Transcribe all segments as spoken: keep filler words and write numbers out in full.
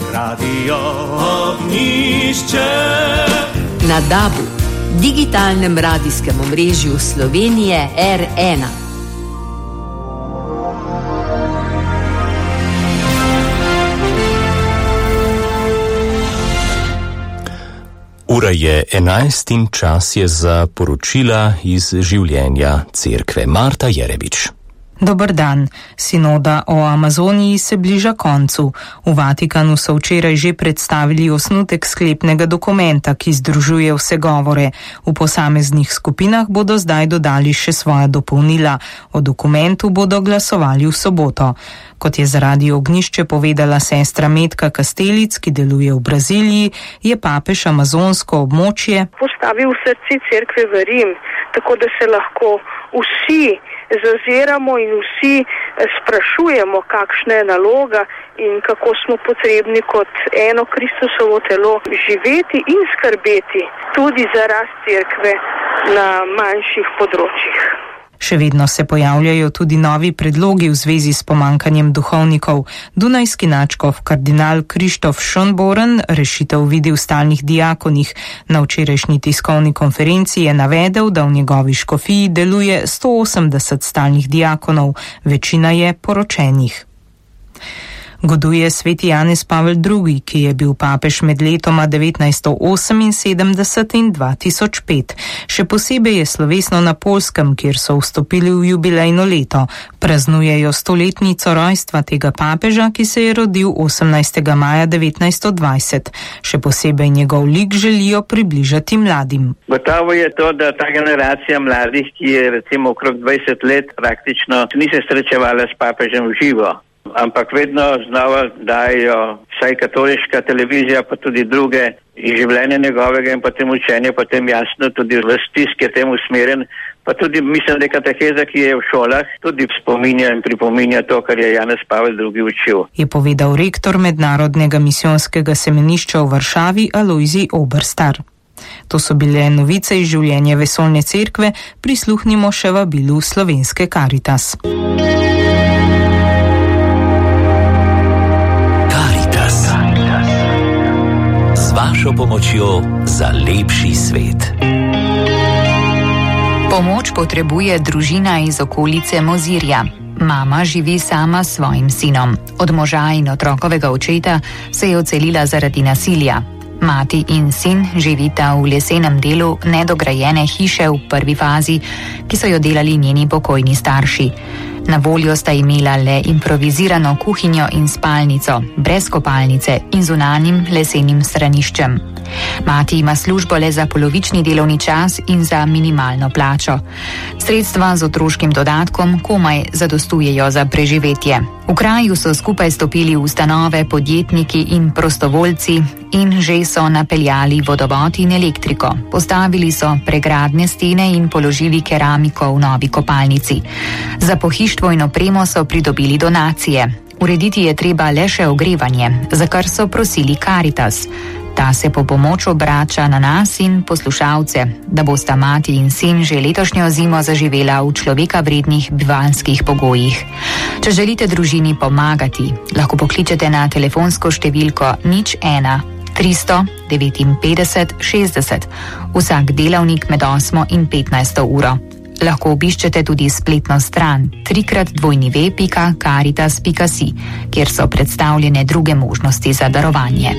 Radio Ognjišče. Na DAB-u, digitalnem radijskem omrežju Slovenije R ena. Ura je enajst in čas je za poročila iz življenja cerkve. Marta Jerebič. Dober dan. Sinoda o Amazoniji se bliža koncu. V Vatikanu so včeraj že predstavili osnutek sklepnega dokumenta, ki združuje vse govore. V posameznih skupinah bodo zdaj dodali še svoja dopolnila. O dokumentu bodo glasovali v soboto. Kot je za Radio Ognjišče povedala sestra Metka Kastelic, ki deluje v Braziliji, je papež amazonsko območje postavil v srce cerkve v Rim, tako da se lahko vsi zaziramo in vsi sprašujemo, kakšna je naloga in kako smo potrebni kot eno Kristusovo telo živeti in skrbeti tudi za rast cerkve na manjših področjih. Še vedno se pojavljajo tudi novi predlogi v zvezi s pomankanjem duhovnikov. Dunajski nadškof kardinal Krištof Schönborn rešitev vidi v stalnih diakonih. Na včerajšnji tiskovni konferenci je navedel, da v njegovi škofiji deluje sto osemdeset stalnih diakonov, večina je poročenih. Goduje sveti Janez Pavel drugi, ki je bil papež med letoma devetnajststo oseminsedemdeset in dva tisoč pet. Še posebej je slovesno na Poljskem, kjer so vstopili v jubilejno leto. Praznujejo stoletnico rojstva tega papeža, ki se je rodil osemnajstega maja devetnajststo dvajset. Še posebej njegov lik želijo približati mladim. Gotovo je to, da ta generacija mladih, ki je recimo okrog dvajset let, praktično ni se srečevala s papežem v živo. Ampak vedno znova dajo vsaj katoliška televizija, pa tudi druge, in življenje njegovega in potem učenje, potem jasno tudi v stisk je temu usmerjen, pa tudi mislim, da kateheza, ki je v šolah, tudi spominja in pripominja to, kar je Janez Pavel drugi učil. Je povedal rektor Mednarodnega misijonskega semenišča v Varšavi Alojzij Oberstar. To so bile novice iz življenja vesoljne cerkve, prisluhnimo še vabilu slovenske Karitas. Vašo pomočjo za lepši svet. Pomoč potrebuje družina iz okolice Mozirja. Mama živi sama s svojim sinom. Od moža in otrokovega očeta se je odselila zaradi nasilja. Mati in sin živita v lesenem delu nedograjene hiše v prvi fazi, ki so jo delali njeni pokojni starši. Na voljo sta imela le improvizirano kuhinjo in spalnico, brez kopalnice in zunanjim lesenim straniščem. Mati ima službo le za polovični delovni čas in za minimalno plačo. Sredstva z otroškim dodatkom komaj zadostujejo za preživetje. V kraju so skupaj stopili v ustanove podjetniki in prostovoljci in že so napeljali vodovod in elektriko. Postavili so pregradne stene in položili keramiko v novi kopalnici. Za pohištvo in opremo so pridobili donacije. Urediti je treba le še ogrevanje, za kar so prosili Karitas. Ta se po pomoč obrača na nas in poslušalce, da bosta mati in sin že letošnjo zimo zaživela v človeka vrednih bivanjskih pogojih. Če želite družini pomagati, lahko pokličete na telefonsko številko nič ena tristo devetinpetdeset šestdeset, vsak delavnik med osmo in petnajsto uro. Lahko obiščete tudi spletno stran trikrat dvojni ve pika karitas pika si, kjer so predstavljene druge možnosti za darovanje.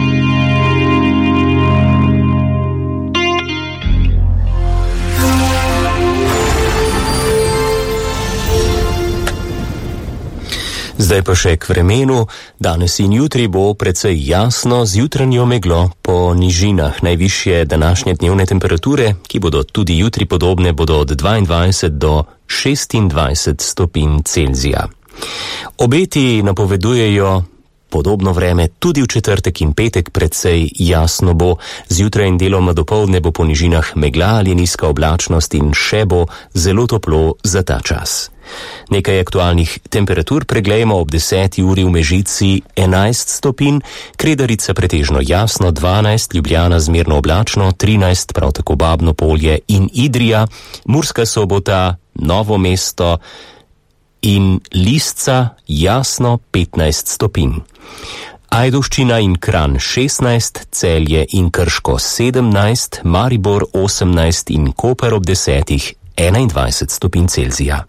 Zdaj pa še k vremenu. Danes in jutri bo precej jasno z jutranjo meglo po nižinah. Najvišje današnje dnevne temperature, ki bodo tudi jutri podobne, bodo od dvaindvajset do šestindvajset stopinj Celzija. Obeti napovedujejo podobno vreme tudi v četrtek in petek, precej jasno bo. Zjutraj in deloma dopoldne bo po nižinah megla ali nizka oblačnost in še bo zelo toplo za ta čas. Nekaj aktualnih temperatur preglejmo ob deseti uri v Mežici enajst stopinj, Kredarica pretežno jasno dvanajst, Ljubljana zmerno oblačno trinajst, prav tako Babno Polje in Idrija, Murska Sobota, Novo mesto in Lisca jasno petnajst stopinj. Ajdovščina in Kranj šestnajst, Celje in Krško sedemnajst, Maribor osemnajst in Koper ob desetih enaindvajset stopinj Celzija.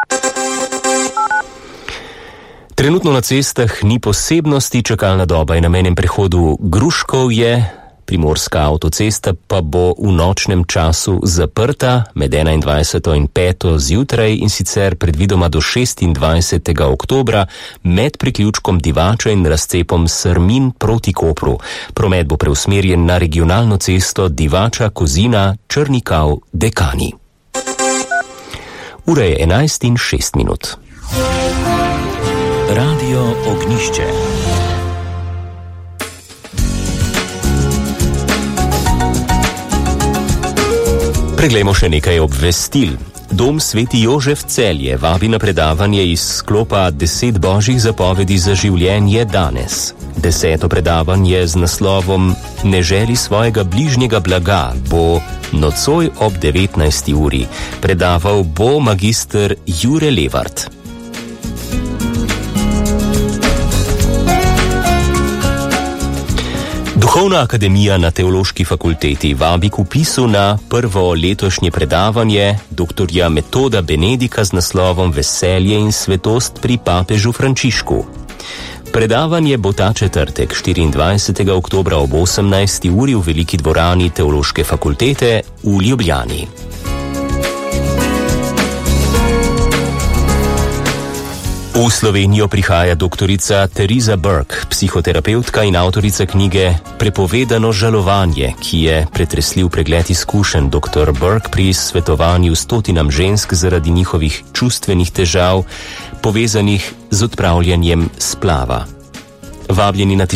Trenutno na cestah ni posebnosti, čakalna doba je na mejnem prehodu Gruškovje, Primorska avtocesta pa bo v nočnem času zaprta med enaindvajseto in peto zjutraj in sicer predvidoma do šestindvajsetega oktobra med priključkom Divača in razcepom Srmin proti Kopru. Promet bo preusmerjen na regionalno cesto Divača, Kozina, Črnikav, Dekani. Ura je enajst in šest minut. Radio Ognišče. Preglejmo še nekaj obvestil. Dom Sveti Jožef Celje vabi na predavanje iz sklopa Deset božjih zapovedi za življenje danes. Deseto predavanje z naslovom Ne želi svojega bližnjega blaga bo nocoj ob devetnajsti uri. Predaval bo magister Jure Levart. Duhovna akademija na Teološki fakulteti vabi k vpisu na prvo letošnje predavanje doktorja Metoda Benedika z naslovom Veselje in svetost pri papežu Frančišku. Predavanje bo ta četrtek, štiriindvajsetega oktobra ob osemnajsti uri v veliki dvorani Teološke fakultete v Ljubljani. V Slovenijo prihaja doktorica Theresa Burke, psihoterapeutka in avtorica knjige Prepovedano žalovanje, ki je pretresljiv pregled izkušenj doktor Burke pri svetovanju stotinam žensk zaradi njihovih čustvenih težav, povezanih z odpravljanjem splava. Vabljeni na